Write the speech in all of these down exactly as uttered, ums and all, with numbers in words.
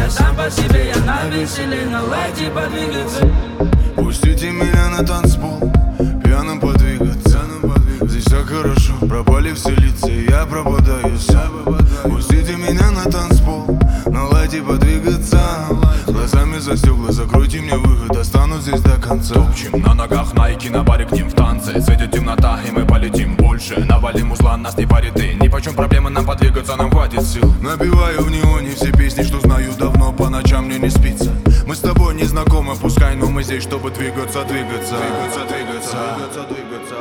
Я сам по себе, я на веселе, на лайте подвигаться. Пустите меня на танцпол, пьяным подвигаться. Здесь так хорошо, пропали все лица, и я пропадаю сам. Пустите меня на танцпол, на лайте подвигаться. Глазами за стекла, закройте мне выход, останусь здесь до конца. Топчем на ногах, найки на баре, к ним в танце. Светит темнота, и мы полетим больше. Навалим узла, нас не парит и нипочем проблемы нам подвигаться, нам хватит сил. Набиваю в неоне все песни, что знаю давно, по ночам мне не спится. Мы с тобой не знакомы, пускай, но мы здесь, чтобы двигаться, двигаться, двигаться, двигаться, двигаться, двигаться.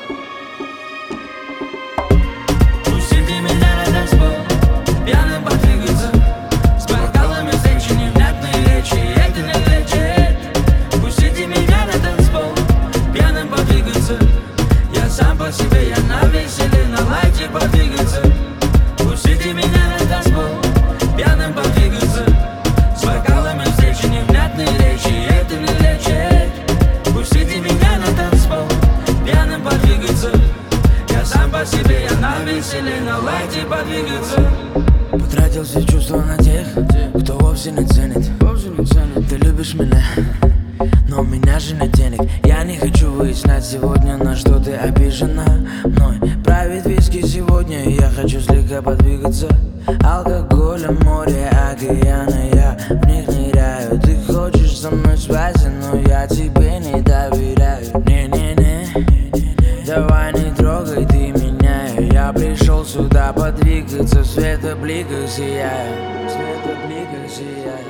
Пустите меня на танцпол, пьяным подвигаться. С бокалами встречи, невнятные речи, это не лечит. Пустите меня на танцпол, пьяным подвигаться. Я сам по себе, я на веселе, на лайте подвигаться. Пустите меня на танцпол, пьяным подвигаться. С бокалами встречи, невнятные речи, это не лечит. Пустите меня на танцпол, пьяным подвигаться. Я сам по себе, я на веселе, на лайте подвигаться. Потратил все чувства на тех, кто вовсе не ценит. Ты любишь меня, но у меня же нет денег. Я не хочу выяснять сегодня, на что ты обижена мной. Правит виски сегодня, и я хочу слегка подвигаться. Алкоголя, море, океаны, я в них ныряю. Ты хочешь со мной связи, но я тебе не доверяю. Не-не-не, давай не трогай ты меня. Я пришел сюда подвигаться, в светобликах сияю, в светобликах сияю.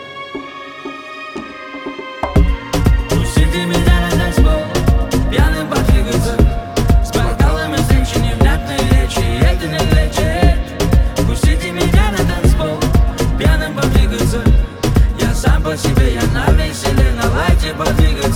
Пустите меня на танцпол, пьяным подвигаться. С бокалами встречи, невнятные речи, это не лечит. Пустите меня на танцпол, пьяным подвигаться. Я сам по себе, я на веселе, на лайте подвигаться.